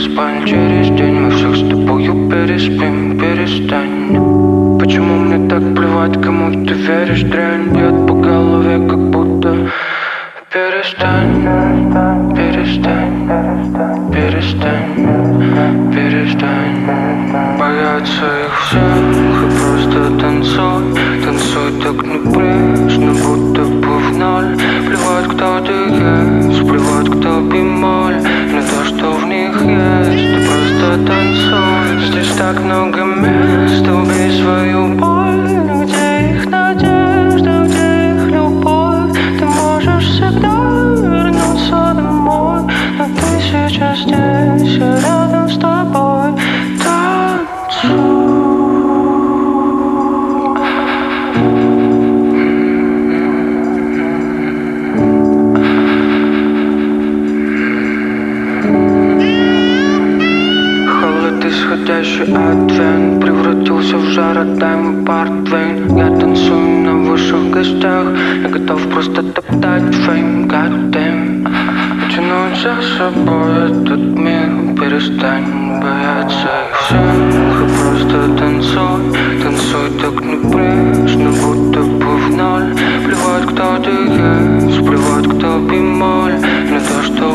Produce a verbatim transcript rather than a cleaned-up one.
спальне через день. Мы всех с тобою переспим, перестань. Почему мне так плевать, кому ты веришь? Дрянь бьет по голове, как будто. Перестань, перестань, перестань, перестань. Боятся их всех и просто танцуй. Танцуй так небрежно, будто бы в ноль. Плевать, кто ты есть, плевать, кто бемоль. На то, что в них есть, ты просто танцуй. Здесь так много мест, убей свою боль. Где их надежда, где их любовь? Ты можешь всегда вернуться домой, но ты сейчас здесь, я рядом с тобой. Танцуй. Исходящий от вен превратился в жар, отдай мой портвейн. Я танцую на высших гостях, я готов просто топтать фейм. God damn. Тянуть за собой этот мир, перестань бояться их всех и просто танцуй. Танцуй так небрежно, будто бы в ноль. Плевать, кто ты есть, плевать, кто бемоль. На то, что